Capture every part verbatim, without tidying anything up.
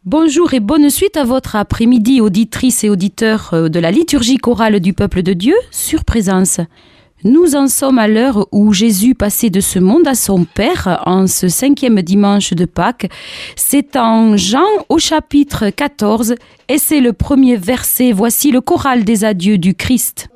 Bonjour et bonne suite à votre après-midi, auditrices et auditeurs de la liturgie chorale du peuple de Dieu sur Présence. Nous en sommes à l'heure où Jésus passait de ce monde à son Père en ce cinquième dimanche de Pâques. C'est en Jean au chapitre quatorze et c'est le premier verset. Voici le choral des adieux du Christ.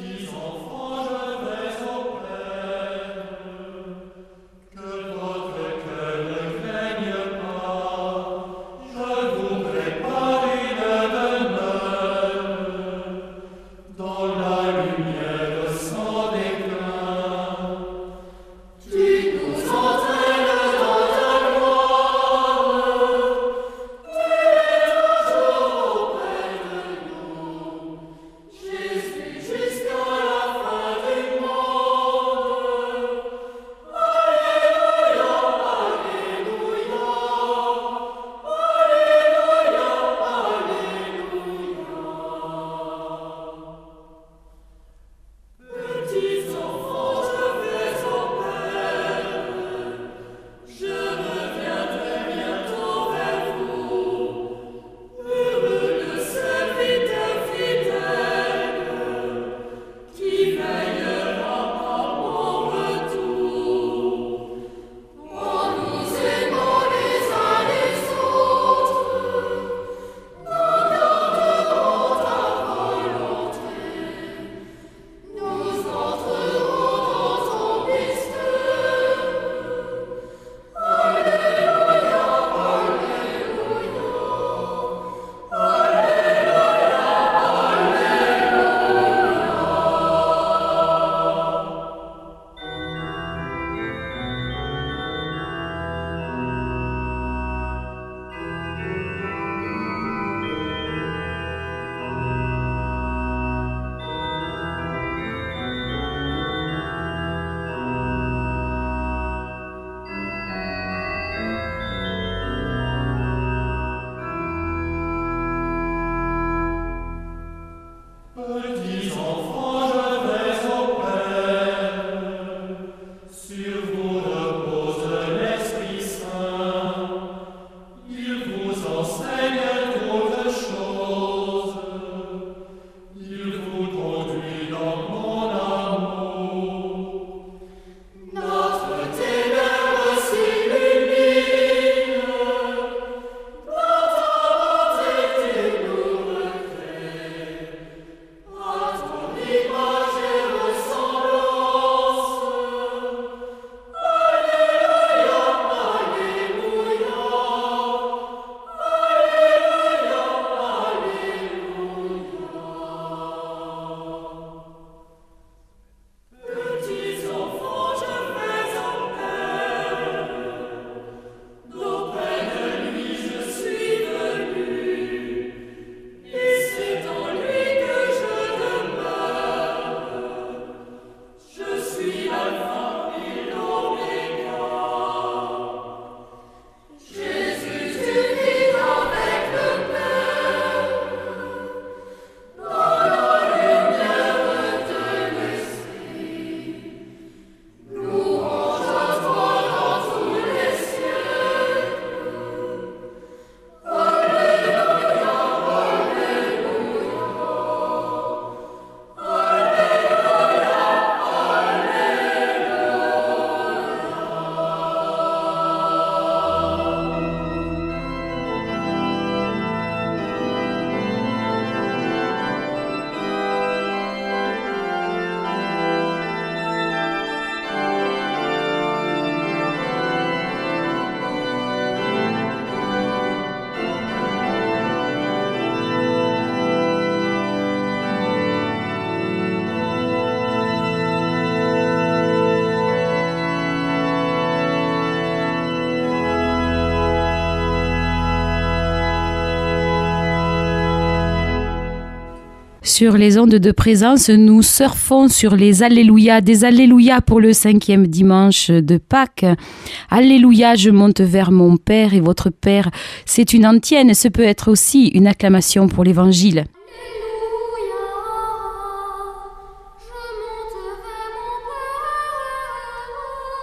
Sur les ondes de Présence, nous surfons sur les Alléluia, des Alléluia pour le cinquième dimanche de Pâques. Alléluia, je monte vers mon Père et votre Père. C'est une antienne, ce peut être aussi une acclamation pour l'Évangile.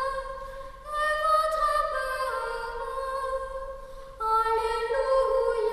Alléluia.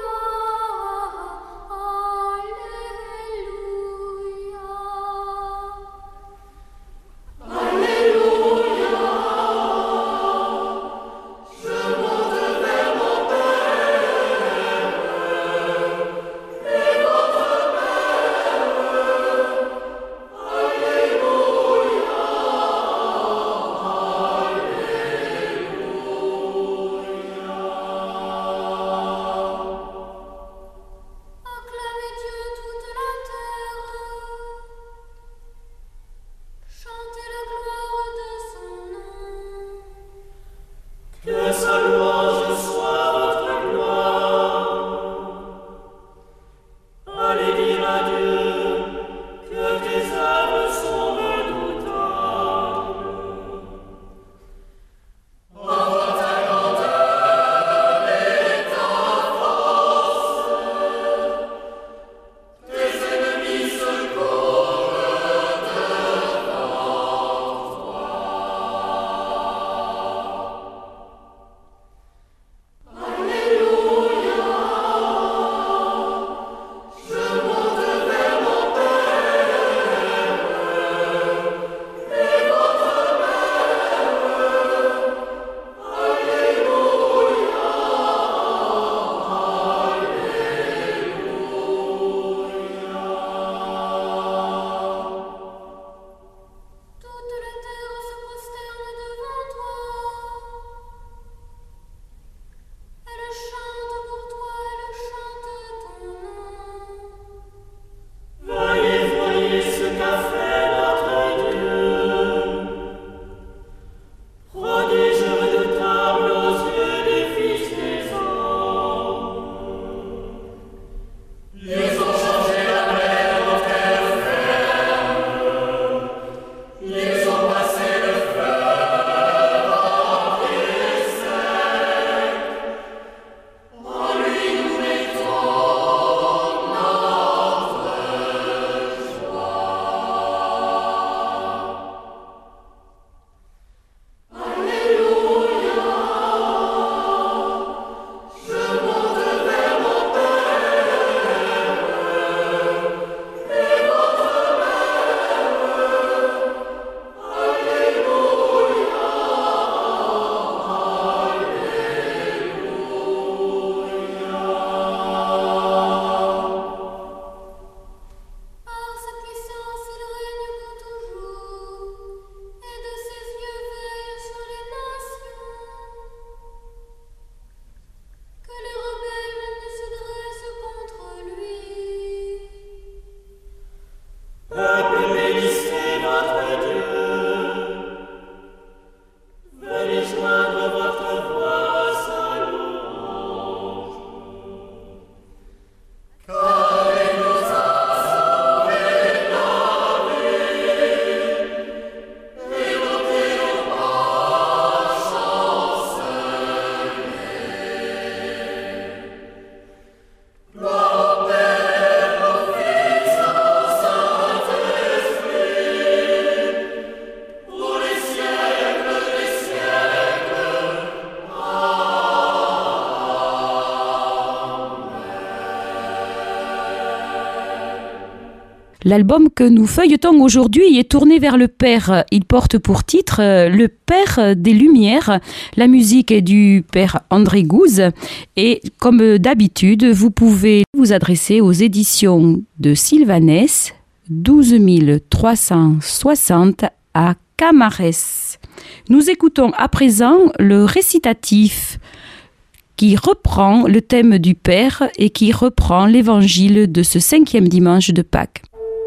L'album que nous feuilletons aujourd'hui est tourné vers le Père. Il porte pour titre euh, Le Père des Lumières. La musique est du Père André Gouze. Et comme d'habitude, vous pouvez vous adresser aux éditions de Sylvanès, douze mille trois cent soixante à Camarès. Nous écoutons à présent le récitatif qui reprend le thème du Père et qui reprend l'évangile de ce cinquième dimanche de Pâques.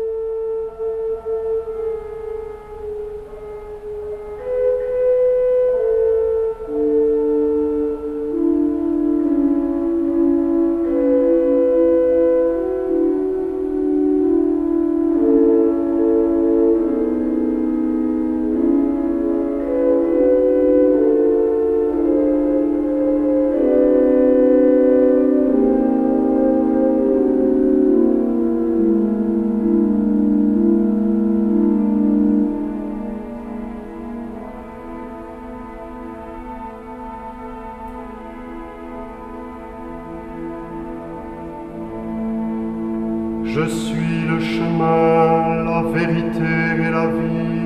Je suis le chemin, la vérité et la vie.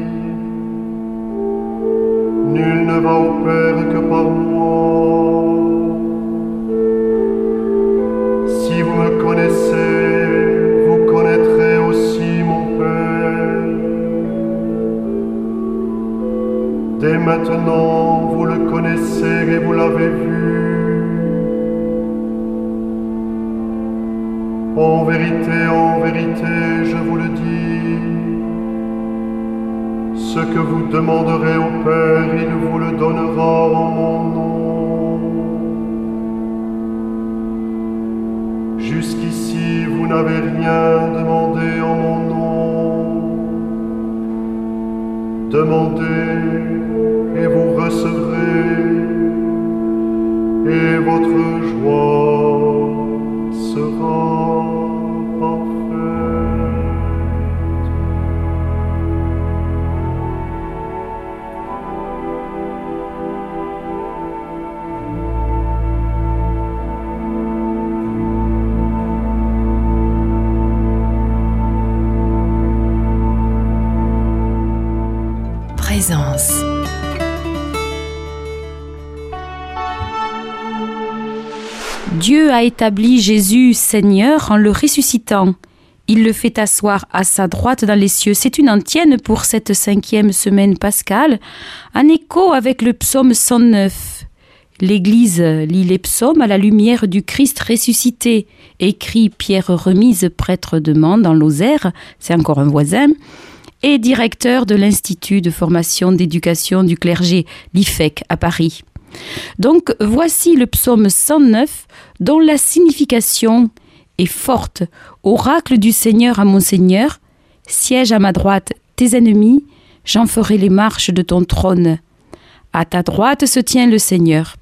Nul ne va au Père que par moi. Si vous me connaissez, vous connaîtrez aussi mon Père. Dès maintenant, vous le connaissez et vous l'avez vu. En vérité, en vérité, je vous le dis, ce que vous demanderez au Père, il vous le donnera en mon nom. Jusqu'ici, vous n'avez rien demandé en mon nom. Demandez et vous recevrez, et votre joie sera parfaite. Présence. Dieu a établi Jésus Seigneur en le ressuscitant. Il le fait asseoir à sa droite dans les cieux. C'est une antienne pour cette cinquième semaine pascale, en écho avec le psaume cent neuf. L'Église lit les psaumes à la lumière du Christ ressuscité, écrit Pierre Remise, prêtre de Mans dans Lozère, c'est encore un voisin, et directeur de l'Institut de formation d'éducation du clergé, l'I F E C, à Paris. Donc voici le psaume cent neuf dont la signification est forte. Oracle du Seigneur à mon Seigneur, siège à ma droite tes ennemis, j'en ferai les marches de ton trône. À ta droite se tient le Seigneur.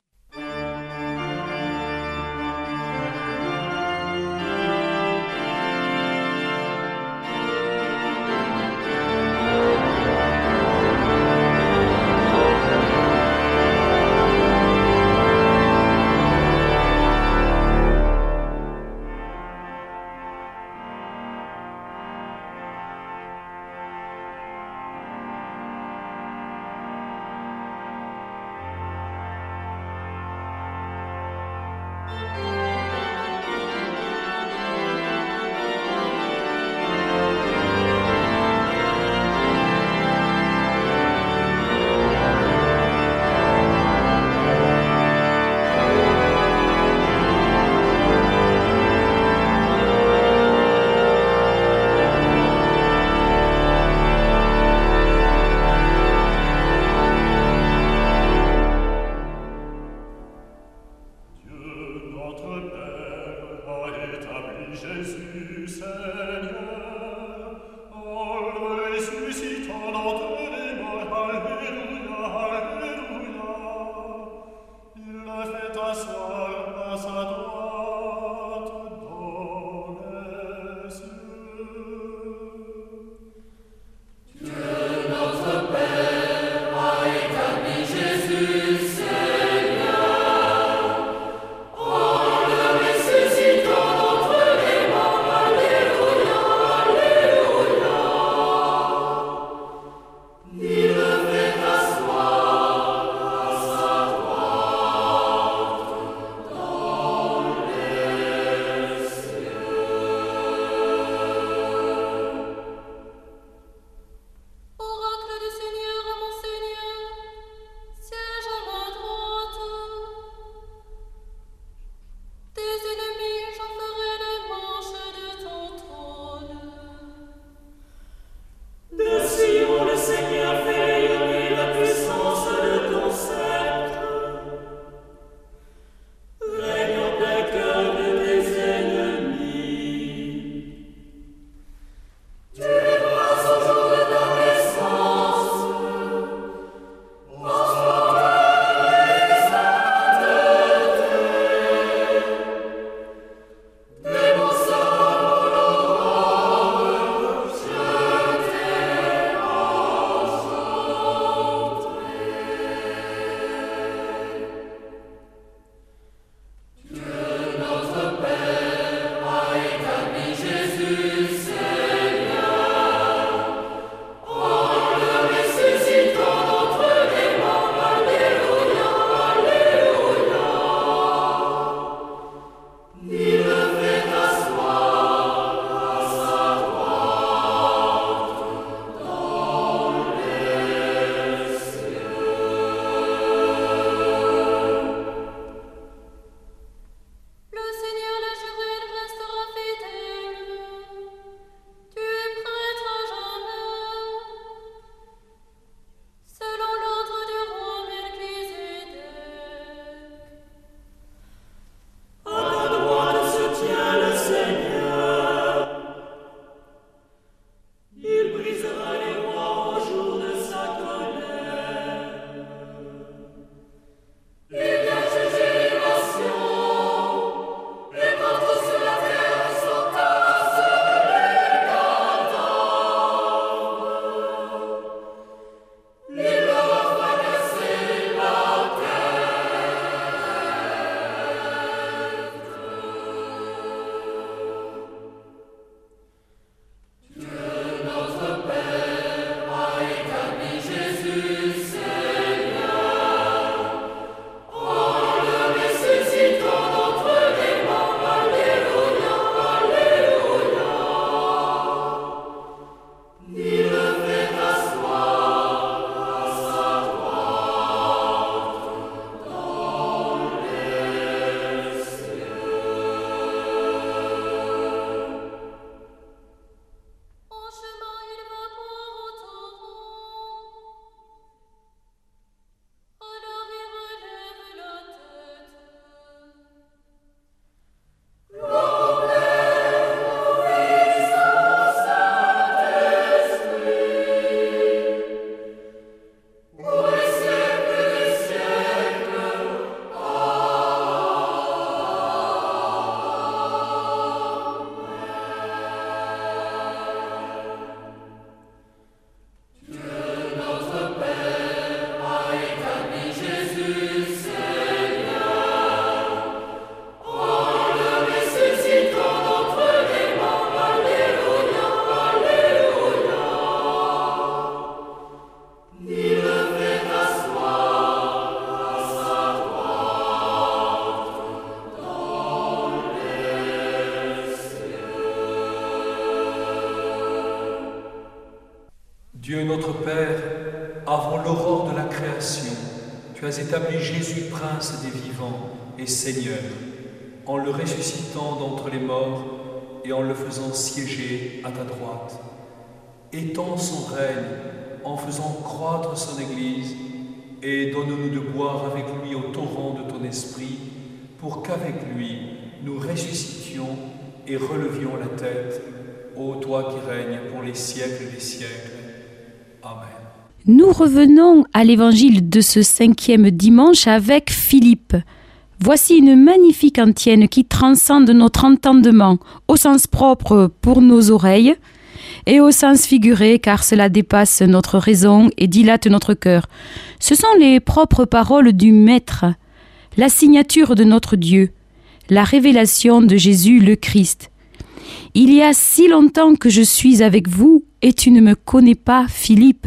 Dieu notre Père, avant l'aurore de la création, tu as établi Jésus, prince des vivants et Seigneur, en le ressuscitant d'entre les morts et en le faisant siéger à ta droite. Étends son règne en faisant croître son Église et donne-nous de boire avec lui au torrent de ton esprit pour qu'avec lui nous ressuscitions et relevions la tête, ô toi qui règnes pour les siècles des siècles. Amen. Nous revenons à l'évangile de ce cinquième dimanche avec Philippe. Voici une magnifique antienne qui transcende notre entendement, au sens propre pour nos oreilles, et au sens figuré car cela dépasse notre raison et dilate notre cœur. Ce sont les propres paroles du Maître, la signature de notre Dieu, la révélation de Jésus le Christ. Il y a si longtemps que je suis avec vous et tu ne me connais pas, Philippe.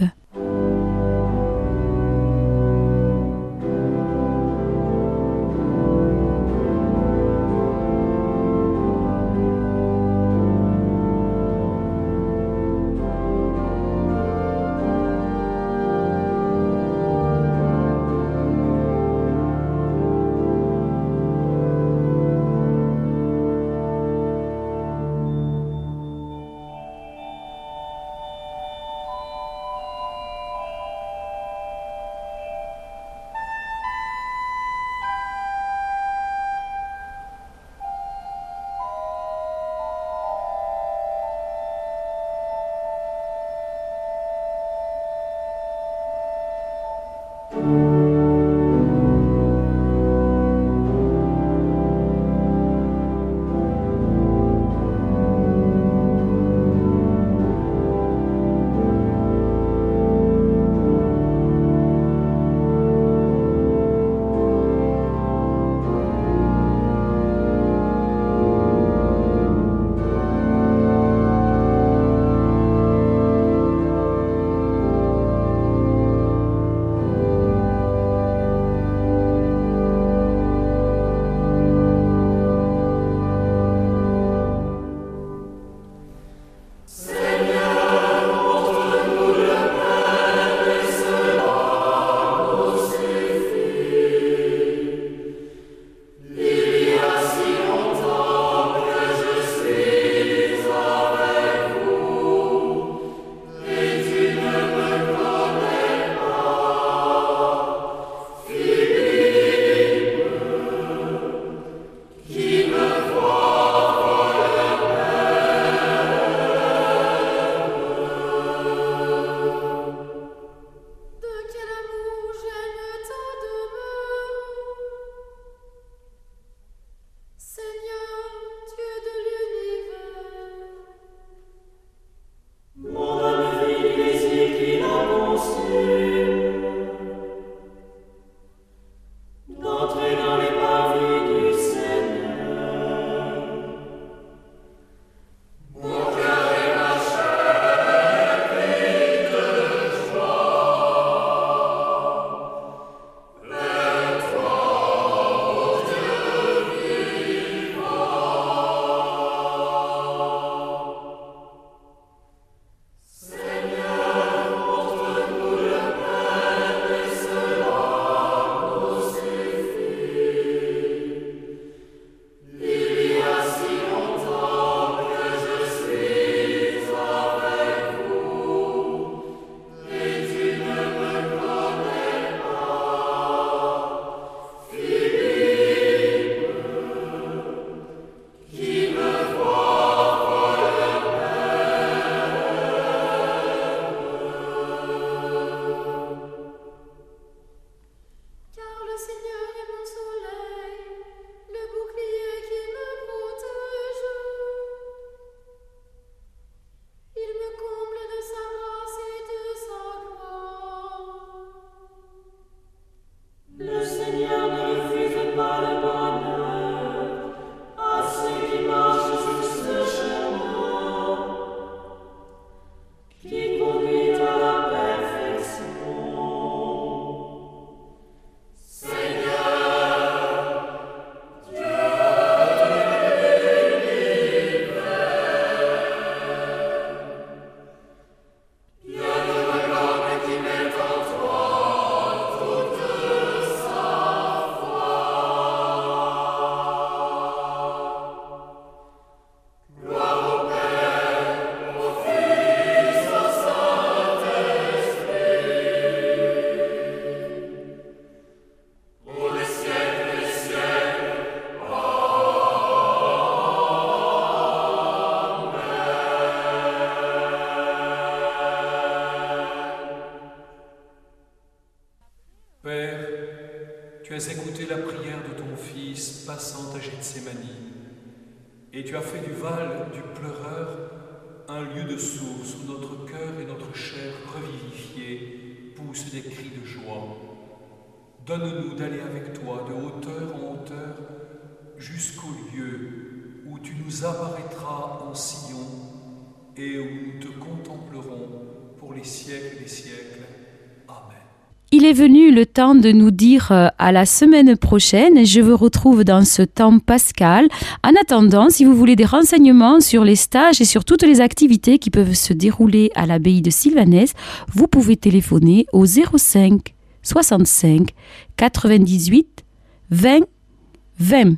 as écouté la prière de ton Fils passant à Gethsémani, et tu as fait du val du pleureur un lieu de source où notre cœur et notre chair revivifiée poussent des cris de joie. Donne-nous d'aller avec toi de hauteur en hauteur jusqu'au lieu où tu nous apparaîtras en Sion et où nous te contemplerons pour les siècles des siècles. Amen. Il est venu le temps de nous dire à la semaine prochaine. Je vous retrouve dans ce temps pascal. En attendant, si vous voulez des renseignements sur les stages et sur toutes les activités qui peuvent se dérouler à l'abbaye de Sylvanès, vous pouvez téléphoner au zéro cinq soixante-cinq quatre-vingt-dix-huit vingt vingt.